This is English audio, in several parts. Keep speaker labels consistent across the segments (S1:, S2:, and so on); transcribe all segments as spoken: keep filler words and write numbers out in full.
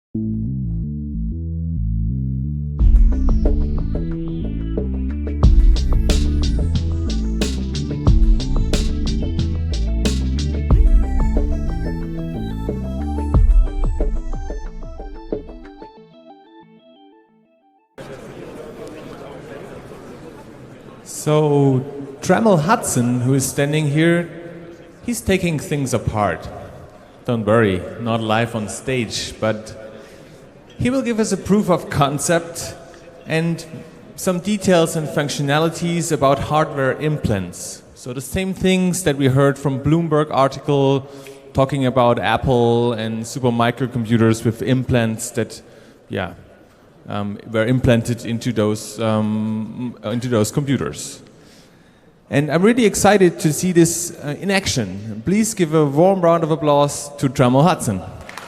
S1: So Dremel Hudson, who is standing here, he's taking things apart. Don't worry, not live on stage, but he will give us a proof of concept and some details and functionalities about hardware implants. So the same things that we heard from Bloomberg article talking about Apple and super microcomputers with implants that, yeah, um, were implanted into those um, into those computers. And I'm really excited to see this uh, in action. Please give a warm round of applause to Dremel Hudson.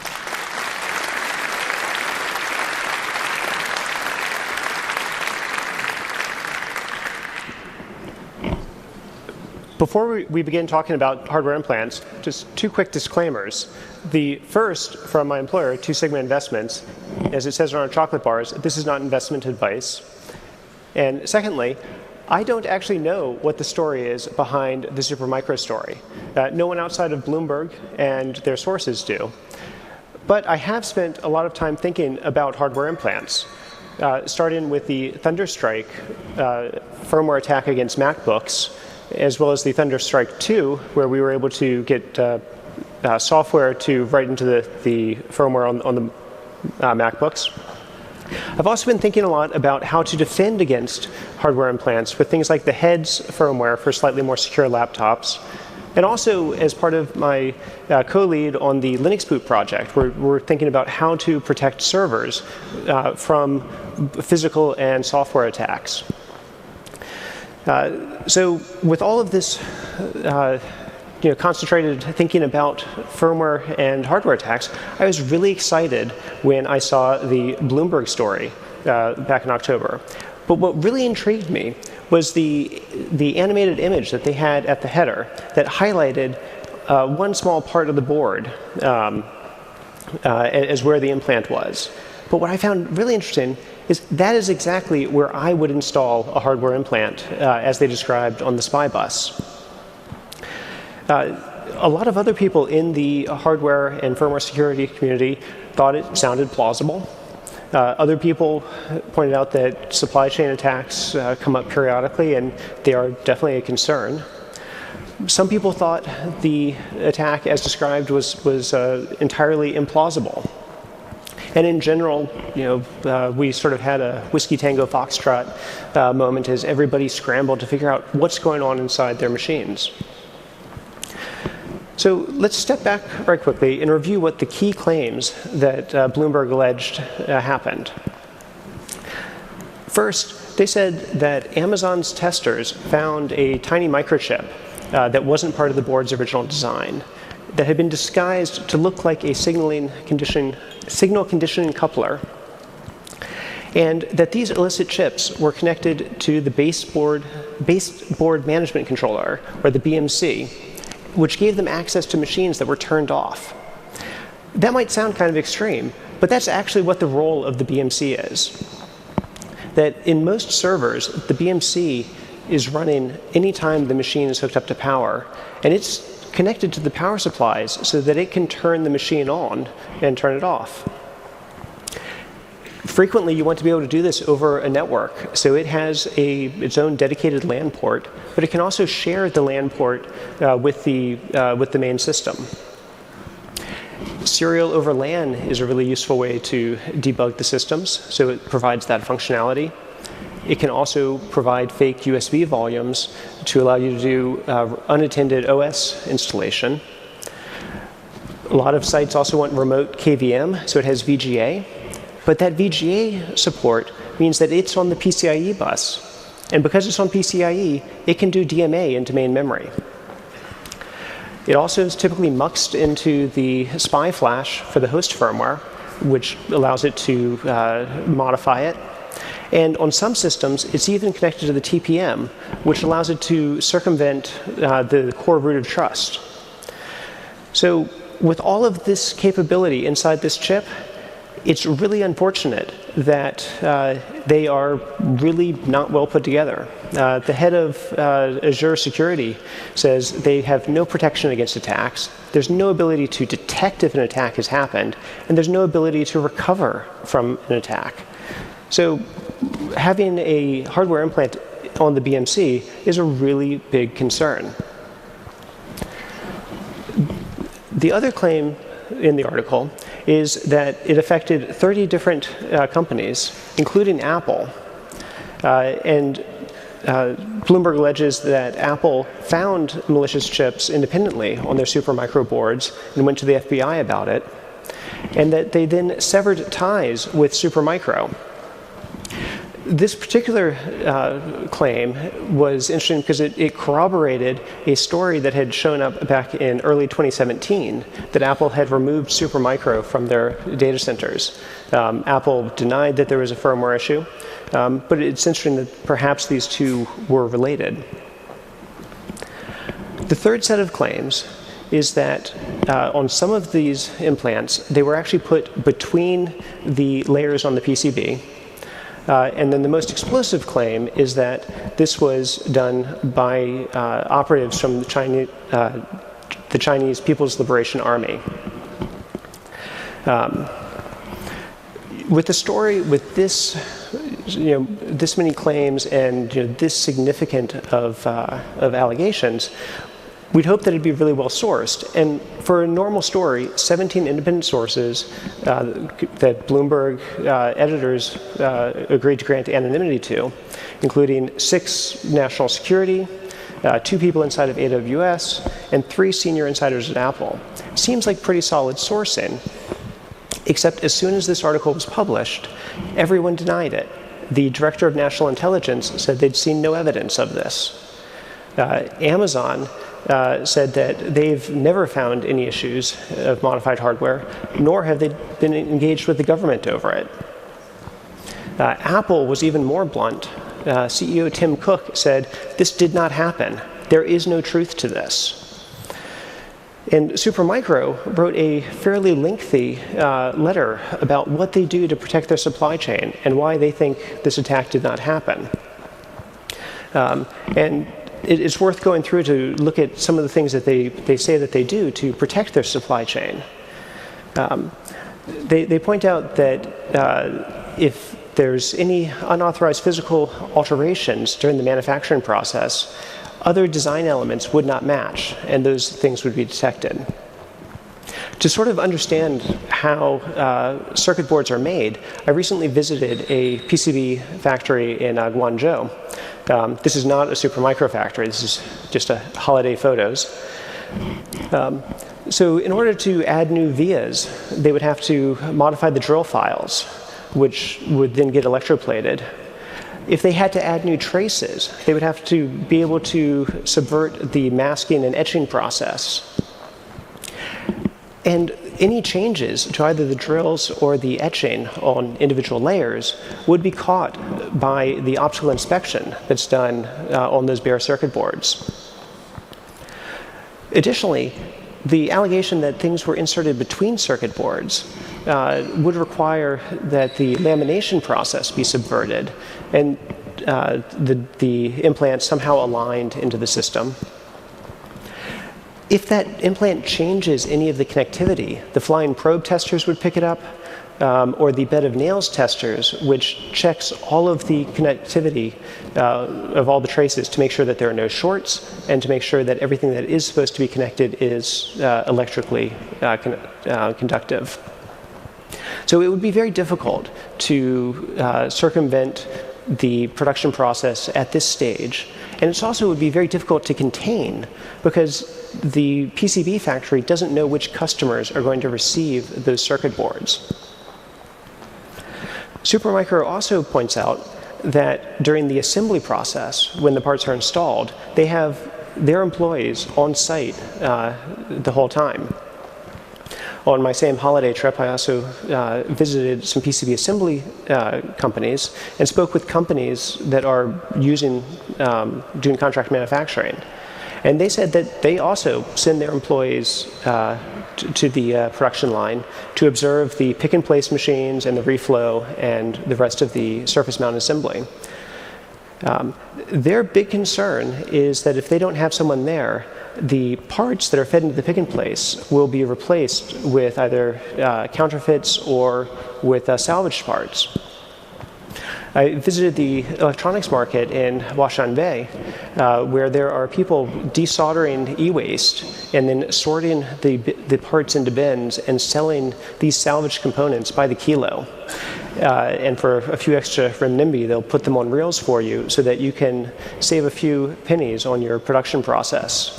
S2: Before we begin talking about hardware implants, just two quick disclaimers. The first, from my employer, Two Sigma Investments, as it says on our chocolate bars, this is not investment advice. And secondly, I don't actually know what the story is behind the Supermicro story. Uh, no one outside of Bloomberg and their sources do. But I have spent a lot of time thinking about hardware implants, uh, starting with the Thunderstrike uh, firmware attack against MacBooks, as well as the Thunderstrike two, where we were able to get uh, uh, software to write into the, the firmware on, on the uh, MacBooks. I've also been thinking a lot about how to defend against hardware implants with things like the Heads firmware for slightly more secure laptops. And also, as part of my uh, co-lead on the Linux Boot project, we're, we're thinking about how to protect servers uh, from physical and software attacks. Uh, so with all of this uh, you know, concentrated thinking about firmware and hardware attacks, I was really excited when I saw the Bloomberg story uh, back in October. But what really intrigued me was the, the animated image that they had at the header that highlighted uh, one small part of the board um, uh, as where the implant was. But what I found really interesting is that is exactly where I would install a hardware implant, uh, as they described on the SPY bus. Uh, a lot of other people in the hardware and firmware security community thought it sounded plausible. Uh, other people pointed out that supply chain attacks uh, come up periodically, and they are definitely a concern. Some people thought the attack, as described, was, was uh, entirely implausible. And in general, you know, uh, we sort of had a Whiskey Tango Foxtrot uh, moment as everybody scrambled to figure out what's going on inside their machines. So let's step back very quickly and review what the key claims that uh, Bloomberg alleged uh, happened. First, they said that Amazon's testers found a tiny microchip uh, that wasn't part of the board's original design, that had been disguised to look like a signaling condition, signal conditioning coupler, and that these illicit chips were connected to the baseboard, baseboard management controller, or the B M C, which gave them access to machines that were turned off. That might sound kind of extreme, but that's actually what the role of the B M C is. That in most servers, the B M C is running anytime the machine is hooked up to power, and it's connected to the power supplies so that it can turn the machine on and turn it off. Frequently, you want to be able to do this over a network, so it has a, its own dedicated LAN port, but it can also share the LAN port uh, with, the, uh, with the main system. Serial over LAN is a really useful way to debug the systems, so it provides that functionality. It can also provide fake U S B volumes to allow you to do uh, unattended O S installation. A lot of sites also want remote K V M, so it has V G A. But that V G A support means that it's on the P C I E bus. And because it's on P C I E, it can do D M A into main memory. It also is typically muxed into the SPY flash for the host firmware, which allows it to uh, modify it. And on some systems, it's even connected to the T P M, which allows it to circumvent uh, the core root of trust. So with all of this capability inside this chip, It's really unfortunate that uh, they are really not well put together. Uh, the head of uh, Azure Security says they have no protection against attacks, there's no ability to detect if an attack has happened, and there's no ability to recover from an attack. So having a hardware implant on the B M C is a really big concern. The other claim in the article is that it affected thirty different uh, companies, including Apple. Uh, and uh, Bloomberg alleges that Apple found malicious chips independently on their Supermicro boards and went to the F B I about it, and that they then severed ties with Supermicro. This particular uh, claim was interesting because it, it corroborated a story that had shown up back in early twenty seventeen that Apple had removed Supermicro from their data centers. Um, Apple denied that there was a firmware issue, um, but it's interesting that perhaps these two were related. The third set of claims is that uh, on some of these implants, they were actually put between the layers on the P C B. Uh, and then the most explosive claim is that this was done by uh, operatives from the Chinese, uh, the Chinese People's Liberation Army. Um, with the story with this, you know, this many claims and you know, this significant of, uh, of allegations, we'd hope that it'd be really well sourced. And for a normal story, seventeen independent sources uh, that Bloomberg uh, editors uh, agreed to grant anonymity to, including six national security, uh, two people inside of A W S, and three senior insiders at Apple. Seems like pretty solid sourcing, except as soon as this article was published, everyone denied it. The director of national intelligence said they'd seen no evidence of this. Uh, Amazon Uh, said that they've never found any issues of modified hardware, nor have they been engaged with the government over it. Uh, Apple was even more blunt. Uh, C E O Tim Cook said, "This did not happen. There is no truth to this." And Supermicro wrote a fairly lengthy uh, letter about what they do to protect their supply chain and why they think this attack did not happen. Um, and it's worth going through to look at some of the things that they, they say that they do to protect their supply chain. Um, they, they point out that uh, if there's any unauthorized physical alterations during the manufacturing process, other design elements would not match, and those things would be detected. To sort of understand how uh, circuit boards are made, I recently visited a P C B factory in uh, Guangzhou. Um, this is not a Supermicro factory, this is just a holiday photos. Um, so in order to add new vias, they would have to modify the drill files, which would then get electroplated. If they had to add new traces, they would have to be able to subvert the masking and etching process. And any changes to either the drills or the etching on individual layers would be caught by the optical inspection that's done uh, on those bare circuit boards. Additionally, the allegation that things were inserted between circuit boards uh, would require that the lamination process be subverted and uh, the, the implant somehow aligned into the system. If that implant changes any of the connectivity, the flying probe testers would pick it up, um, or the bed of nails testers, which checks all of the connectivity uh, of all the traces to make sure that there are no shorts and to make sure that everything that is supposed to be connected is uh, electrically uh, con uh, conductive. So it would be very difficult to uh, circumvent the production process at this stage. And it also would be very difficult to contain because the P C B factory doesn't know which customers are going to receive those circuit boards. Supermicro also points out that during the assembly process, when the parts are installed, they have their employees on site uh, the whole time. On my same holiday trip, I also uh, visited some P C B assembly uh, companies and spoke with companies that are using, um, doing contract manufacturing. And they said that they also send their employees uh, to, to the uh, production line to observe the pick-and-place machines and the reflow and the rest of the surface mount assembly. Um, their big concern is that if they don't have someone there, the parts that are fed into the pick-and-place will be replaced with either uh, counterfeits or with uh, salvaged parts. I visited the electronics market in Huashan uh, where there are people desoldering e-waste and then sorting the, the parts into bins and selling these salvaged components by the kilo. Uh, and for a few extra renminbi, they'll put them on reels for you so that you can save a few pennies on your production process.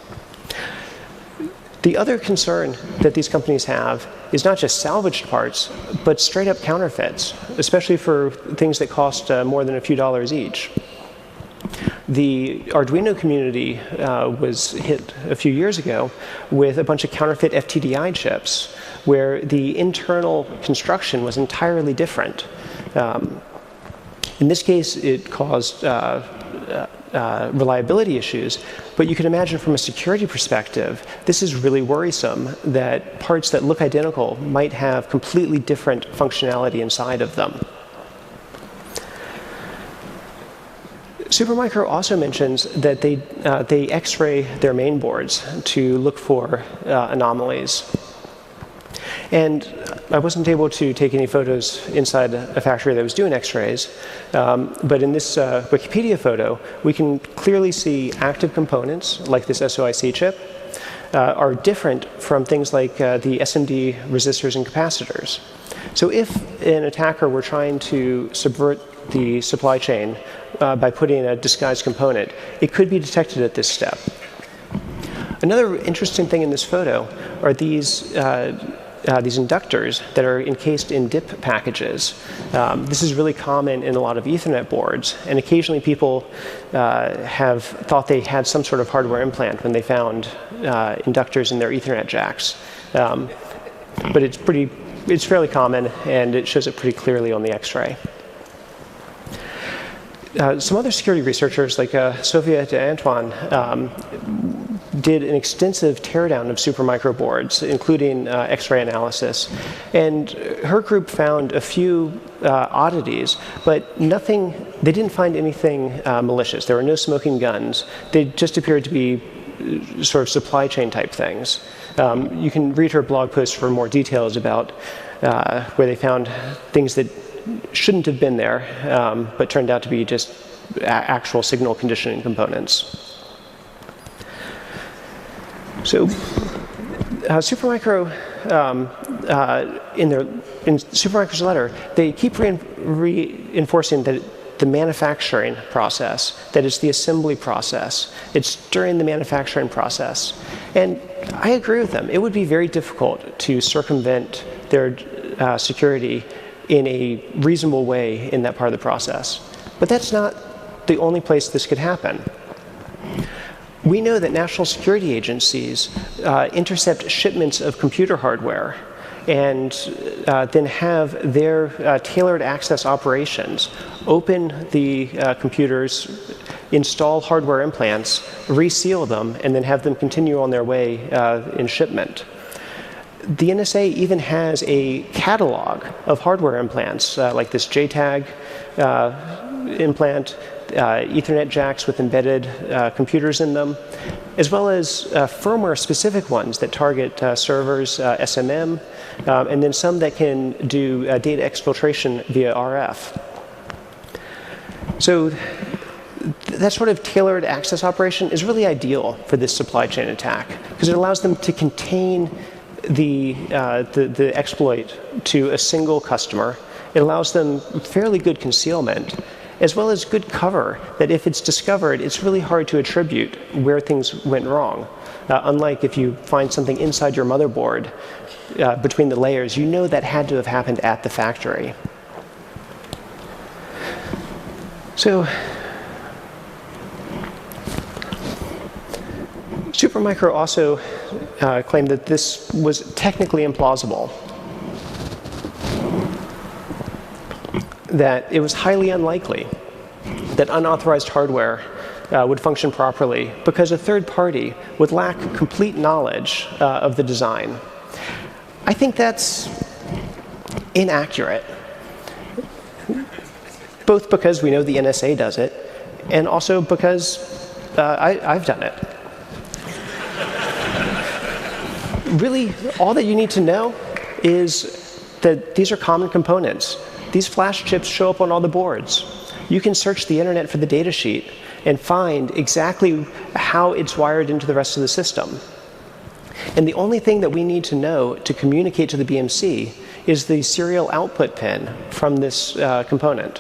S2: The other concern that these companies have is not just salvaged parts, but straight up counterfeits, especially for things that cost uh, more than a few dollars each. The Arduino community uh, was hit a few years ago with a bunch of counterfeit F T D I chips, where the internal construction was entirely different. Um, in this case, it caused uh, uh, uh, reliability issues, but you can imagine from a security perspective, this is really worrisome that parts that look identical might have completely different functionality inside of them. Supermicro also mentions that they, uh, they X-ray their main boards to look for uh, anomalies. And I wasn't able to take any photos inside a factory that was doing X-rays, um, but in this uh, Wikipedia photo, we can clearly see active components, like this S O I C chip, uh, are different from things like uh, the S M D resistors and capacitors. So if an attacker were trying to subvert the supply chain uh, by putting a disguised component, it could be detected at this step. Another interesting thing in this photo are these uh, Uh, these inductors that are encased in D I P packages. Um, this is really common in a lot of Ethernet boards, and occasionally people uh, have thought they had some sort of hardware implant when they found uh, inductors in their Ethernet jacks. Um, but it's pretty, it's fairly common, and it shows it pretty clearly on the X-ray. Uh, some other security researchers, like uh, Sophia de Antoine, um, did an extensive teardown of Supermicro boards, including uh, X-ray analysis. And her group found a few uh, oddities, but nothing, they didn't find anything uh, malicious. There were no smoking guns. They just appeared to be sort of supply chain type things. Um, you can read her blog post for more details about uh, where they found things that shouldn't have been there, um, but turned out to be just actual signal conditioning components. So, uh, Supermicro, um, uh, in their in Supermicro's letter, they keep rein reinforcing that the manufacturing process, that it's the assembly process, it's during the manufacturing process, and I agree with them. It would be very difficult to circumvent their uh, security in a reasonable way in that part of the process, but that's not the only place this could happen. We know that national security agencies uh, intercept shipments of computer hardware and uh, then have their uh, tailored access operations open the uh, computers, install hardware implants, reseal them, and then have them continue on their way uh, in shipment. The N S A even has a catalog of hardware implants, uh, like this J TAG uh, implant, Uh, Ethernet jacks with embedded uh, computers in them, as well as uh, firmware-specific ones that target uh, servers, uh, S M M, um, and then some that can do uh, data exfiltration via R F. So th that sort of tailored access operation is really ideal for this supply chain attack, because it allows them to contain the, uh, the, the exploit to a single customer. It allows them fairly good concealment, as well as good cover, that if it's discovered, it's really hard to attribute where things went wrong. Uh, unlike if you find something inside your motherboard, uh, between the layers, you know that had to have happened at the factory. So, Supermicro also uh, claimed that this was technically implausible, that it was highly unlikely that unauthorized hardware uh, would function properly because a third party would lack complete knowledge uh, of the design. I think that's inaccurate, both because we know the N S A does it, and also because uh, I, I've done it. Really, all that you need to know is that these are common components. These flash chips show up on all the boards. You can search the internet for the data sheet and find exactly how it's wired into the rest of the system. And the only thing that we need to know to communicate to the B M C is the serial output pin from this uh, component.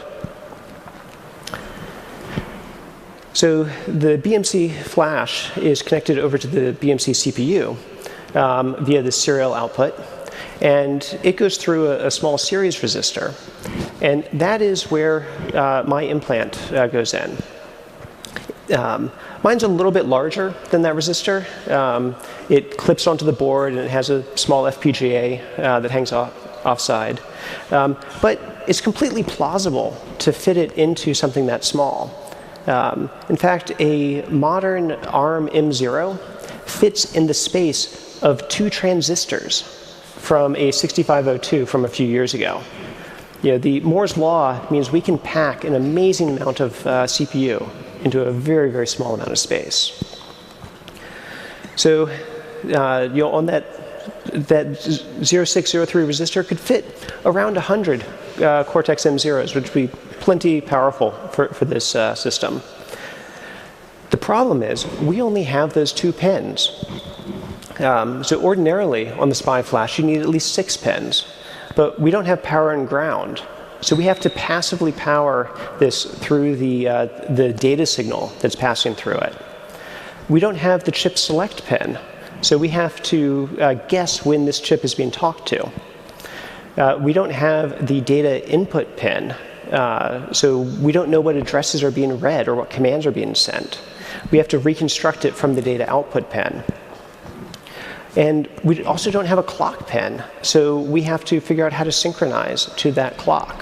S2: So the B M C flash is connected over to the B M C C P U um, via the serial output, and it goes through a, a small series resistor, and that is where uh, my implant uh, goes in. Um, mine's a little bit larger than that resistor. Um, it clips onto the board, and it has a small F P G A uh, that hangs off, offside. Um, but it's completely plausible to fit it into something that small. Um, in fact, a modern ARM M zero fits in the space of two transistors from a sixty-five oh two from a few years ago. You know, the Moore's law means we can pack an amazing amount of uh, C P U into a very, very small amount of space. So, uh, you know, on that, that zero six zero three resistor could fit around one hundred uh, Cortex M zeros, which would be plenty powerful for, for this uh, system. The problem is we only have those two pins. Um, so ordinarily on the SPI flash you need at least six pins, but we don't have power and ground. So we have to passively power this through the, uh, the data signal that's passing through it. We don't have the chip select pin, so we have to uh, guess when this chip is being talked to. Uh, we don't have the data input pin, uh, so we don't know what addresses are being read or what commands are being sent. We have to reconstruct it from the data output pin. And we also don't have a clock pin, so we have to figure out how to synchronize to that clock.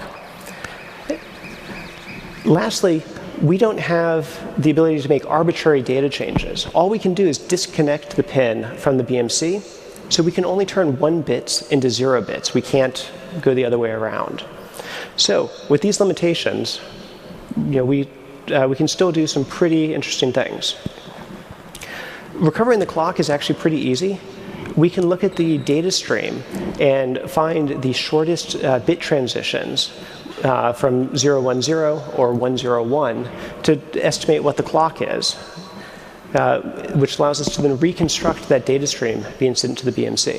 S2: Lastly, we don't have the ability to make arbitrary data changes. All we can do is disconnect the pin from the B M C, so we can only turn one bits into zero bits. We can't go the other way around. So with these limitations, you know, we, uh, we can still do some pretty interesting things. Recovering the clock is actually pretty easy. We can look at the data stream and find the shortest uh, bit transitions uh, from zero one zero or one zero one to estimate what the clock is, uh, which allows us to then reconstruct that data stream being sent to the B M C.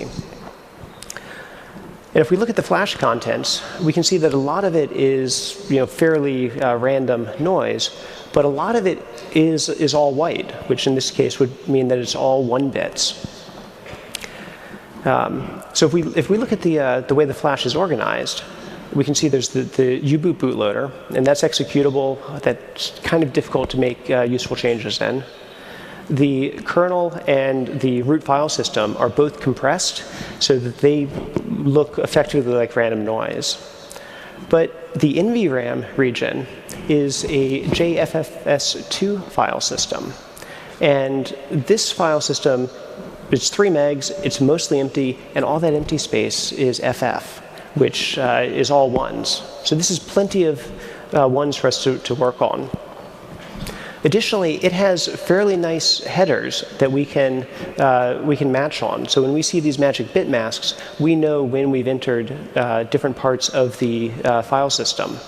S2: And if we look at the flash contents, we can see that a lot of it is, you know, fairly uh, random noise, but a lot of it is, is all white, which in this case would mean that it's all one bits. Um, so if we, if we look at the, uh, the way the flash is organized, we can see there's the, the U-boot bootloader, and that's executable. That's kind of difficult to make uh, useful changes in. The kernel and the root file system are both compressed so that they look effectively like random noise. But the N V RAM region is a J F F S two file system. And this file system, it's three megs, it's mostly empty, and all that empty space is F F, which uh, is all ones. So this is plenty of uh, ones for us to, to work on. Additionally, it has fairly nice headers that we can, uh, we can match on. So when we see these magic bit masks, we know when we've entered uh, different parts of the uh, file system.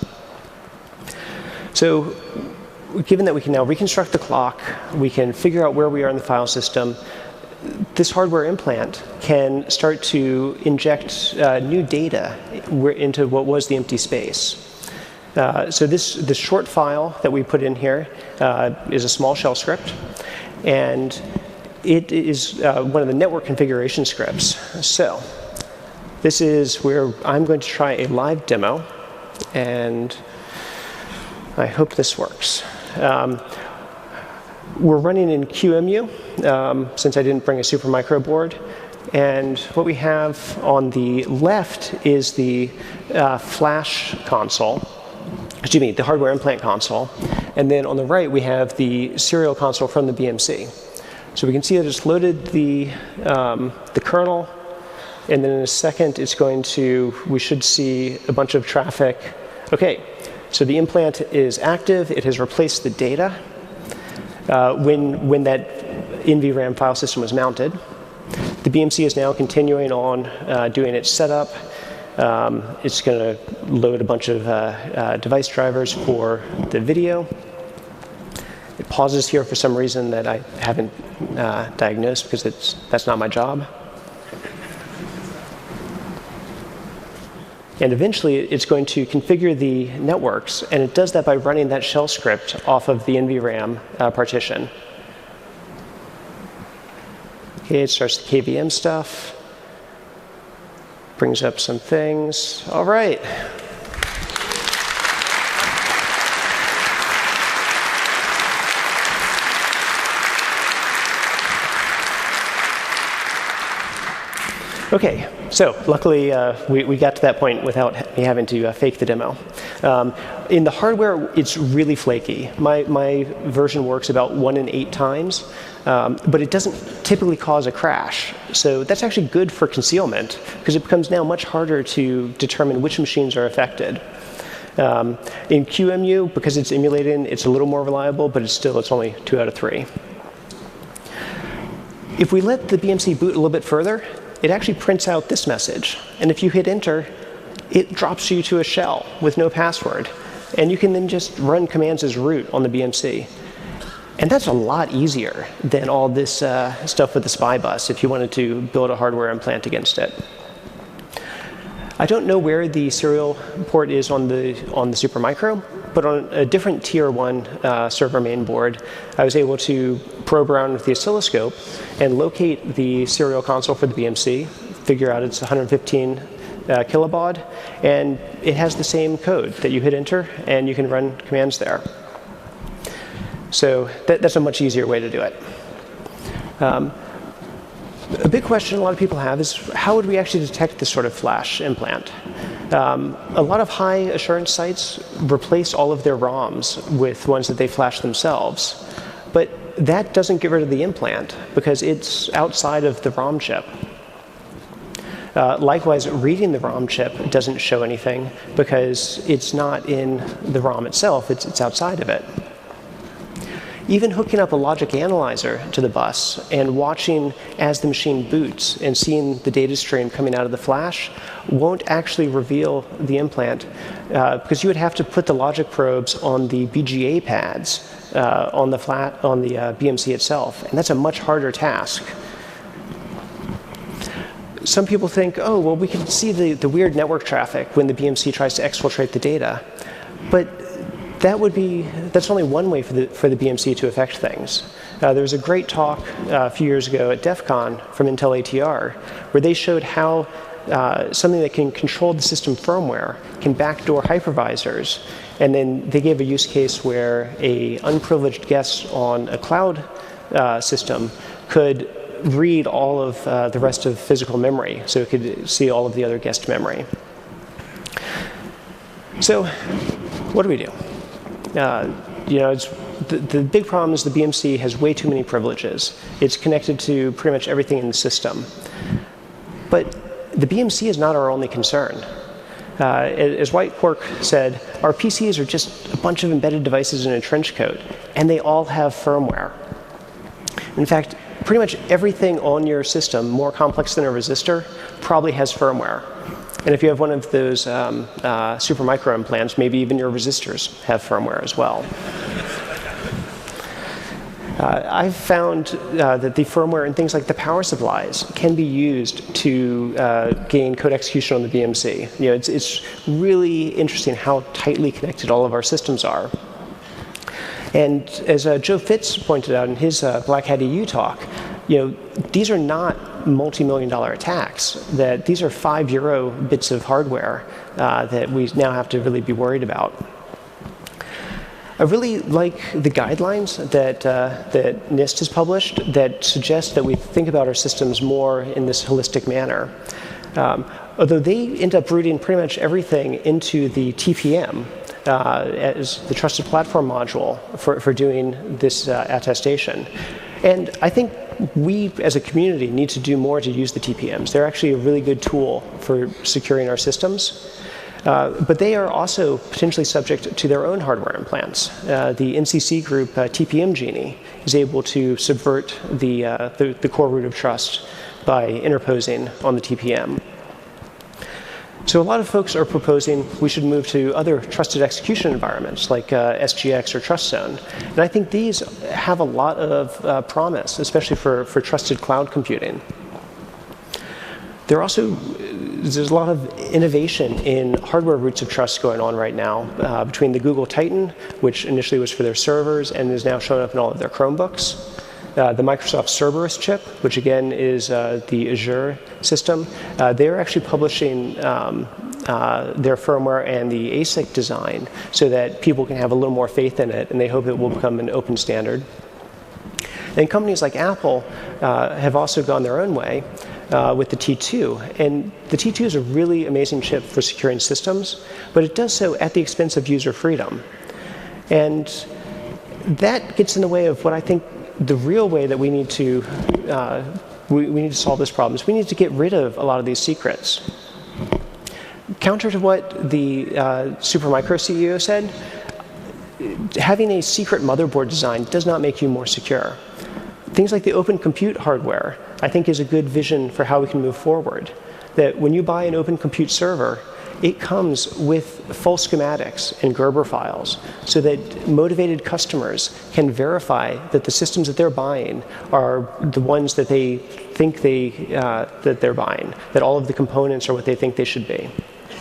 S2: So given that we can now reconstruct the clock, we can figure out where we are in the file system, this hardware implant can start to inject uh, new data into what was the empty space. Uh, so this, this short file that we put in here uh, is a small shell script, and it is uh, one of the network configuration scripts. So this is where I'm going to try a live demo, and I hope this works. Um, we're running in Q E M U, um, since I didn't bring a Supermicro board. And what we have on the left is the uh, flash console. Excuse me, the hardware implant console. And then on the right, we have the serial console from the B M C. So we can see that it's loaded the, um, the kernel, and then in a second, it's going to, we should see a bunch of traffic. OK, so the implant is active. It has replaced the data uh, when, when that N V RAM file system was mounted. The B M C is now continuing on uh, doing its setup. Um, it's going to load a bunch of uh, uh, device drivers for the video. It pauses here for some reason that I haven't uh, diagnosed because it's, that's not my job. And eventually, it's going to configure the networks, and it does that by running that shell script off of the N V RAM uh, partition. Okay, it starts the K V M stuff. Brings up some things. All right. OK, so luckily uh, we, we got to that point without me having to uh, fake the demo. Um, in the hardware, it's really flaky. My, my version works about one in eight times, um, but it doesn't typically cause a crash. So that's actually good for concealment, because it becomes now much harder to determine which machines are affected. Um, in Q M U, because it's emulating, it's a little more reliable, but it's still, it's only two out of three. If we let the B M C boot a little bit further, it actually prints out this message. And if you hit enter, it drops you to a shell with no password. And you can then just run commands as root on the B M C. And that's a lot easier than all this uh, stuff with the SPI bus if you wanted to build a hardware implant against it. I don't know where the serial port is on the, on the Supermicro, but on a different tier one uh, server main board, I was able to probe around with the oscilloscope and locate the serial console for the B M C, figure out it's one hundred fifteen uh, kilobaud, and it has the same code that you hit enter, and you can run commands there. So that, that's a much easier way to do it. Um, A big question a lot of people have is, how would we actually detect this sort of flash implant? Um, a lot of high assurance sites replace all of their ROMs with ones that they flash themselves. But that doesn't get rid of the implant, because it's outside of the ROM chip. Uh, likewise, reading the ROM chip doesn't show anything, because it's not in the ROM itself, it's, it's outside of it. Even hooking up a logic analyzer to the bus and watching as the machine boots and seeing the data stream coming out of the flash won't actually reveal the implant, uh, because you would have to put the logic probes on the B G A pads uh, on the flat on the uh, B M C itself, and that's a much harder task. Some people think, oh, well, we can see the, the weird network traffic when the B M C tries to exfiltrate the data, but that would be, that's only one way for the, for the B M C to affect things. Uh, there was a great talk uh, a few years ago at DEF CON from Intel A T R, where they showed how uh, something that can control the system firmware can backdoor hypervisors. And then they gave a use case where a unprivileged guest on a cloud uh, system could read all of uh, the rest of physical memory, so it could see all of the other guest memory. So what do we do? Uh, you know, it's, the, the big problem is the B M C has way too many privileges. It's connected to pretty much everything in the system. But the B M C is not our only concern. Uh, as White Quark said, our P Cs are just a bunch of embedded devices in a trench coat, and they all have firmware. In fact, pretty much everything on your system, more complex than a resistor, probably has firmware. And if you have one of those um, uh, Supermicro implants, maybe even your resistors have firmware as well. Uh, I've found uh, that the firmware and things like the power supplies can be used to uh, gain code execution on the B M C. You know, it's, it's really interesting how tightly connected all of our systems are. And as uh, Joe Fitz pointed out in his uh, Black Hat E U talk, you know, these are not multi-million dollar attacks. That these are five euro bits of hardware uh, that we now have to really be worried about. I really like the guidelines that, uh, that NIST has published that suggest that we think about our systems more in this holistic manner. Um, although they end up rooting pretty much everything into the T P M, uh, as the trusted platform module for, for doing this uh, attestation. And I think we, as a community, need to do more to use the T P Ms. They're actually a really good tool for securing our systems. Uh, but they are also potentially subject to their own hardware implants. Uh, the N C C group, uh, T P M Genie, is able to subvert the, uh, the, the core root of trust by interposing on the T P M. So a lot of folks are proposing we should move to other trusted execution environments like uh, S G X or TrustZone. And I think these have a lot of uh, promise, especially for, for trusted cloud computing. There also, there's a lot of innovation in hardware roots of trust going on right now uh, between the Google Titan, which initially was for their servers and is now showing up in all of their Chromebooks. Uh, the Microsoft Cerberus chip, which again is uh, the Azure system, uh, they're actually publishing um, uh, their firmware and the A S I C design so that people can have a little more faith in it, and they hope it will become an open standard. And companies like Apple uh, have also gone their own way uh, with the T two. And the T two is a really amazing chip for securing systems, but it does so at the expense of user freedom. And that gets in the way of what I think the real way that we need to uh, we, we need to solve this problem is we need to get rid of a lot of these secrets. Counter to what the uh, Supermicro C E O said, having a secret motherboard design does not make you more secure. Things like the open compute hardware, I think, is a good vision for how we can move forward. That when you buy an open compute server, it comes with full schematics and Gerber files so that motivated customers can verify that the systems that they're buying are the ones that they think they, uh, that they're buying, that all of the components are what they think they should be.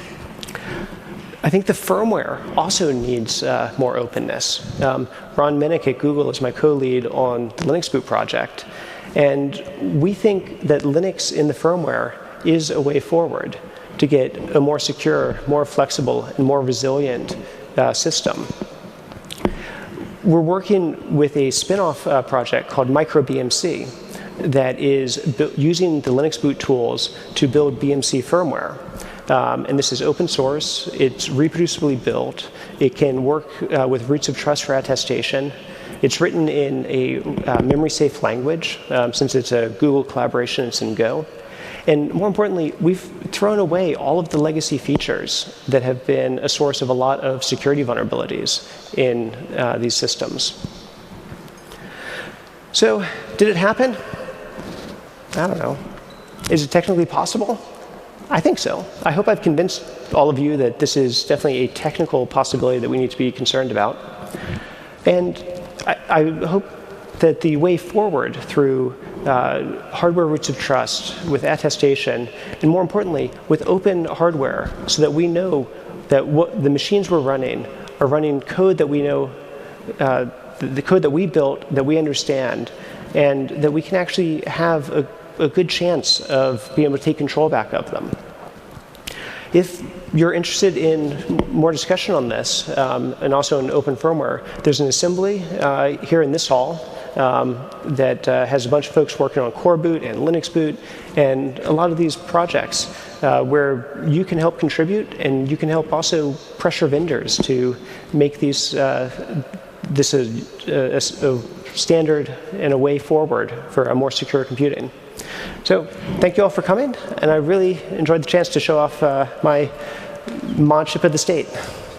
S2: I think the firmware also needs uh, more openness. Um, Ron Minnick at Google is my co-lead on the Linux Boot project, and we think that Linux in the firmware is a way forward to get a more secure, more flexible, and more resilient uh, system. We're working with a spin-off uh, project called MicroBMC that is using the Linux boot tools to build B M C firmware. Um, and this is open source, it's reproducibly built, it can work uh, with roots of trust for attestation. It's written in a uh, memory-safe language, um, since it's a Google collaboration, it's in Go. And more importantly, we've thrown away all of the legacy features that have been a source of a lot of security vulnerabilities in uh, these systems. So, did it happen? I don't know. Is it technically possible? I think so. I hope I've convinced all of you that this is definitely a technical possibility that we need to be concerned about. And I, I hope that the way forward through uh, hardware roots of trust, with attestation, and more importantly, with open hardware, so that we know that what the machines we're running are running code that we know, uh, the, the code that we built, that we understand, and that we can actually have a, a good chance of being able to take control back of them. If you're interested in more discussion on this, um, and also in open firmware, there's an assembly uh, here in this hall um, that uh, has a bunch of folks working on Core Boot and Linux Boot, and a lot of these projects uh, where you can help contribute, and you can help also pressure vendors to make these uh, this a, a, a standard and a way forward for a more secure computing. So thank you all for coming, and I really enjoyed the chance to show off uh, my mod chip of the state.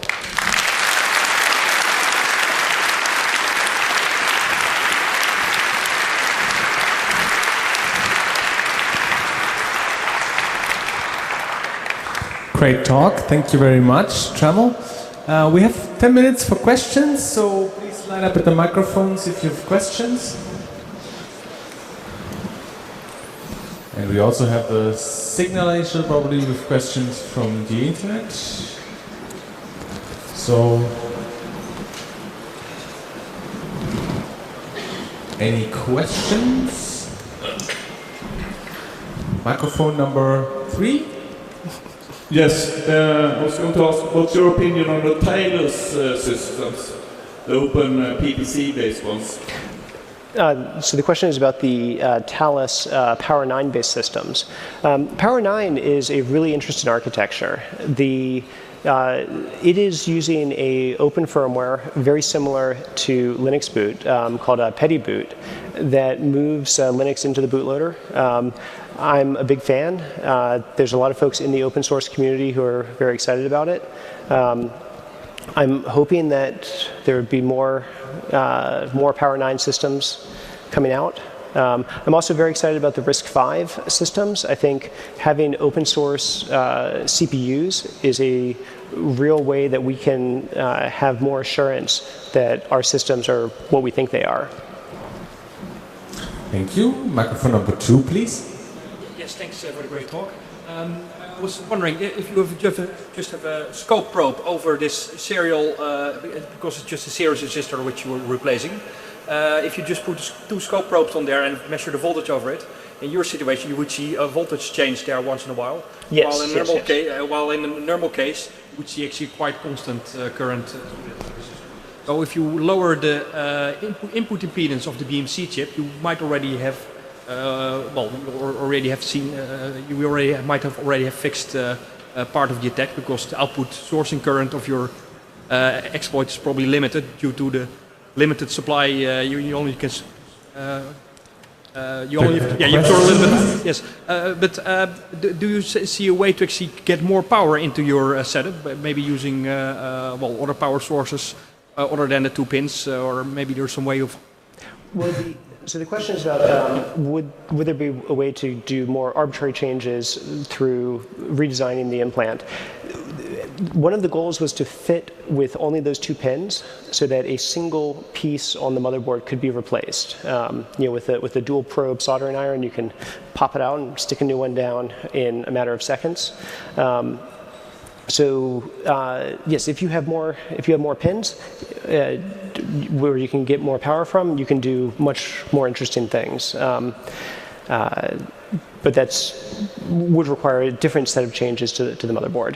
S1: Great talk. Thank you very much, Trammell. Uh, we have ten minutes for questions, so please line up at the microphones if you have questions. And we also have the signalation probably with questions from the internet. So, any questions? Microphone number three.
S3: Yes, uh, I was going to ask, what's your opinion on the Tailus uh, systems, the open uh, P P C-based ones?
S2: Uh, so the question is about the uh, Talus uh, Power nine based systems. Um, Power nine is a really interesting architecture. The Uh, it is using a open firmware very similar to Linux boot um, called a Petty Boot that moves uh, Linux into the bootloader. Um, I'm a big fan. Uh, there's a lot of folks in the open source community who are very excited about it. Um, I'm hoping that there would be more, uh, more Power nine systems coming out. Um, I'm also very excited about the RISC five systems. I think having open source uh, C P Us is a real way that we can uh, have more assurance that our systems are what we think they are.
S1: Thank you. Microphone number two, please.
S4: Yes, thanks uh, for the great talk. Um, I was wondering if you have just, a, just have a scope probe over this serial, uh, because it's just a serial resistor which you were replacing. Uh, if you just put two scope probes on there and measure the voltage over it, in your situation you would see a voltage change there once in a while.
S2: Yes,
S4: while in
S2: yes,
S4: normal
S2: yes.
S4: Case, uh, while in a normal case, you would see actually quite constant uh, current. Uh, so if you lower the uh, input, input impedance of the B M C chip, you might already have, uh, well, you already have seen, uh, you already have, might have already have fixed uh, uh, part of the attack, because the output sourcing current of your uh, exploit is probably limited due to the limited supply. Uh, you, you only can. Uh, uh, you only. Yeah, you store a little bit. Yes, uh, but uh, do, do you see a way to actually get more power into your uh, setup? Maybe using uh, uh, well other power sources uh, other than the two pins, uh, or maybe there's some way of.
S2: Well, the, so the question is about um, would would there be a way to do more arbitrary changes through redesigning the implant? One of the goals was to fit with only those two pins, so that a single piece on the motherboard could be replaced. Um, you know, with a with a dual probe soldering iron, you can pop it out and stick a new one down in a matter of seconds. Um, so uh, yes, if you have more if you have more pins, uh, where you can get more power from, you can do much more interesting things. Um, uh, but that's would require a different set of changes to the, to the motherboard.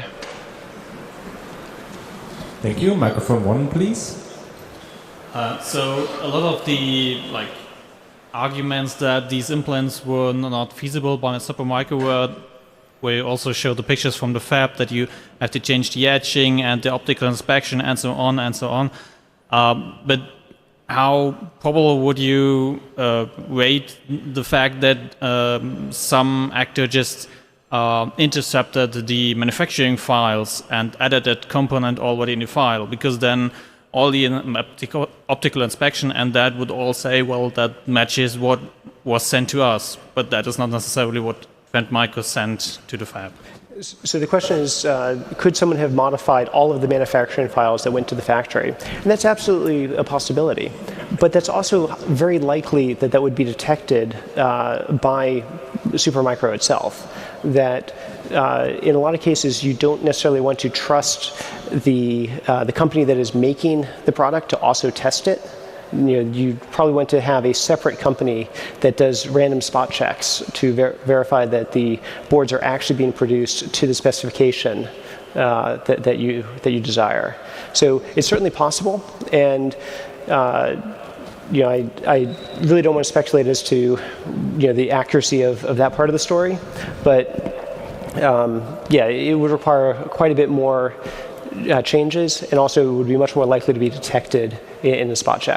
S1: Thank you. Microphone one, please.
S5: Uh, so a lot of the like arguments that these implants were not feasible by Supermicro were, where you also show the pictures from the fab that you have to change the etching and the optical inspection and so on and so on. Um, but how probable would you uh, rate the fact that um, some actor just Uh, intercepted the manufacturing files and added that component already in the file? Because then all the optical, optical inspection and that would all say, well, that matches what was sent to us, but that is not necessarily what Trend Micro sent to the fab.
S2: So the question is, uh, could someone have modified all of the manufacturing files that went to the factory? And that's absolutely a possibility. But that's also very likely that that would be detected uh, by Supermicro itself. That uh, in a lot of cases, you don't necessarily want to trust the, uh, the company that is making the product to also test it. You know, you probably want to have a separate company that does random spot checks to ver verify that the boards are actually being produced to the specification uh, that, that you that you desire. So it's certainly possible, and uh, you know, I, I really don't want to speculate as to you know the accuracy of, of that part of the story, but um, yeah, it would require quite a bit more Uh, changes, and also would be much more likely to be detected in, in the spot check.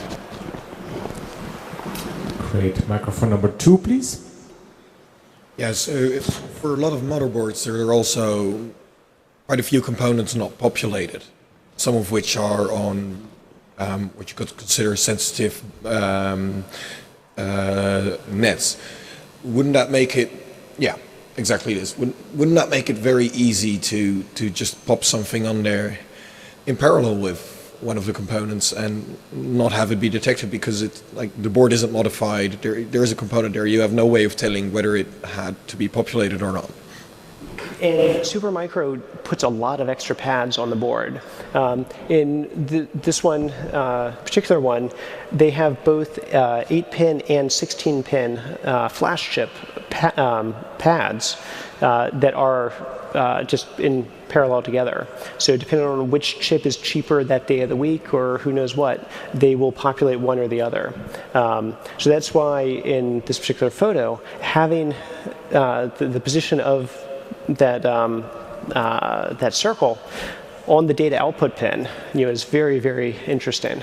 S1: Great. Microphone number two, please.
S6: Yes, uh, for a lot of motherboards, there are also quite a few components not populated, some of which are on um, what you could consider sensitive um, uh, nets. Wouldn't that make it, yeah, exactly this. Wouldn't, wouldn't that make it very easy to, to just pop something on there in parallel with one of the components and not have it be detected, because it, like, the board isn't modified, there, there is a component there, you have no way of telling whether it had to be populated or not.
S2: And Supermicro puts a lot of extra pads on the board. Um, in the, this one, uh, particular one, they have both uh, eight pin and sixteen pin uh, flash chip pa um, pads uh, that are uh, just in parallel together. So depending on which chip is cheaper that day of the week, or who knows what, they will populate one or the other. Um, so that's why in this particular photo, having uh, the, the position of that um, uh, that circle on the data output pin, you know, is very, very interesting.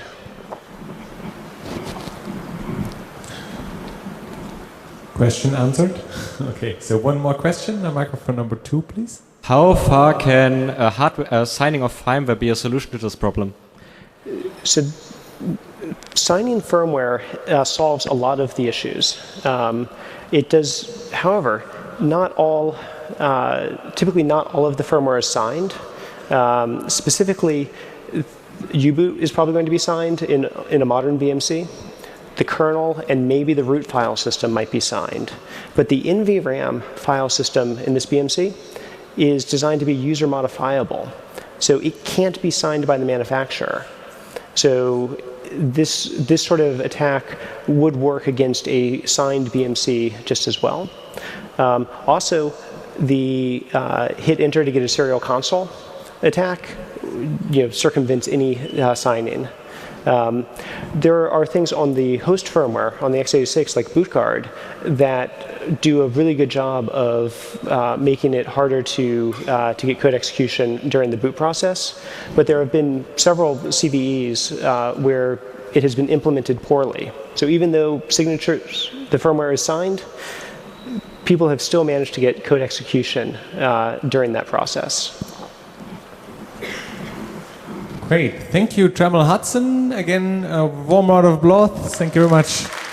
S1: Question answered. Okay, so one more question. Uh, microphone number two, please.
S7: How far can a hardware uh, signing of firmware be a solution to this problem?
S2: So signing firmware uh, solves a lot of the issues. Um, it does, however, not all, uh, typically not all of the firmware is signed. Um, specifically, U-boot is probably going to be signed in, in a modern B M C. The kernel and maybe the root file system might be signed. But the N V RAM file system in this B M C is designed to be user modifiable. So it can't be signed by the manufacturer. So this, this sort of attack would work against a signed B M C just as well. Um, also, the uh, hit enter to get a serial console attack, you know, circumvents any uh, signing. Um, there are things on the host firmware on the x eighty-six, like BootGuard, that do a really good job of uh, making it harder to uh, to get code execution during the boot process. But there have been several C V Es uh, where it has been implemented poorly. So even though signatures, the firmware is signed, people have still managed to get code execution uh, during that process.
S1: Great. Thank you, Trammell Hudson. Again, a warm round of applause. Thank you very much.